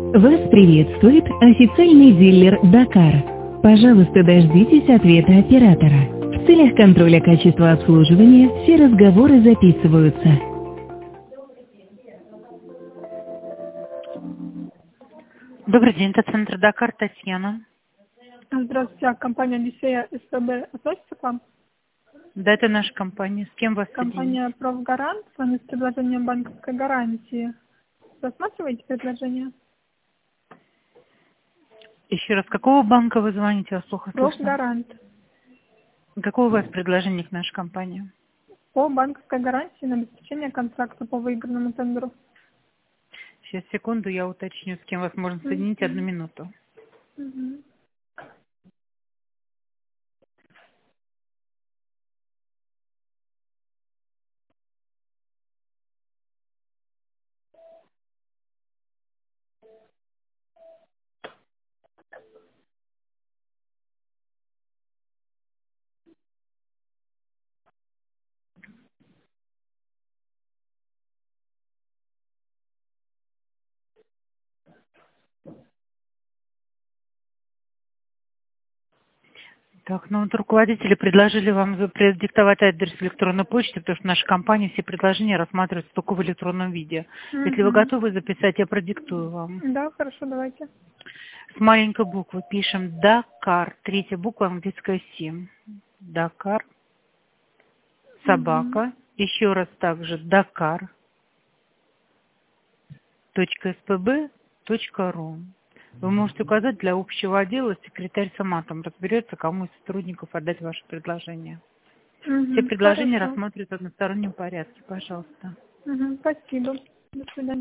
Вас приветствует официальный дилер «Дакар». Пожалуйста, дождитесь ответа оператора. В целях контроля качества обслуживания все разговоры записываются. Добрый день, это центр «Дакар», Татьяна. Здравствуйте, а компания «Одиссея» СПБ относится к вам? Да, это наша компания. С кем вас соединить? Компания «Профгарант» с вами с предложением банковской гарантии. Рассматриваете предложение? Еще раз, какого банка вы звоните? Вас плохо слышно. «Профгарант». Какое у вас предложение к нашей компании? По банковской гарантии на обеспечение контракта по выигранному тендеру. Сейчас, секунду, я уточню, с кем вас можно соединить. Одну минуту. Мгм. Так, ну вот руководители предложили вам продиктовать адрес электронной почты, потому что наша компания все предложения рассматривается только в электронном виде. Если вы Мгм. готовы записать, я продиктую вам. Да, хорошо, давайте. С маленькой буквы пишем «Дакар», третья буква английская «Сим». «Дакар», Мгм. собака, еще раз также «Дакар», .spb.ru. Вы можете указать для общего отдела, секретарь сама там разберется, кому из сотрудников отдать ваше предложение. Все Мгм. предложения Хорошо. рассматриваются в одностороннем порядке, пожалуйста. Мгм. Спасибо. До свидания.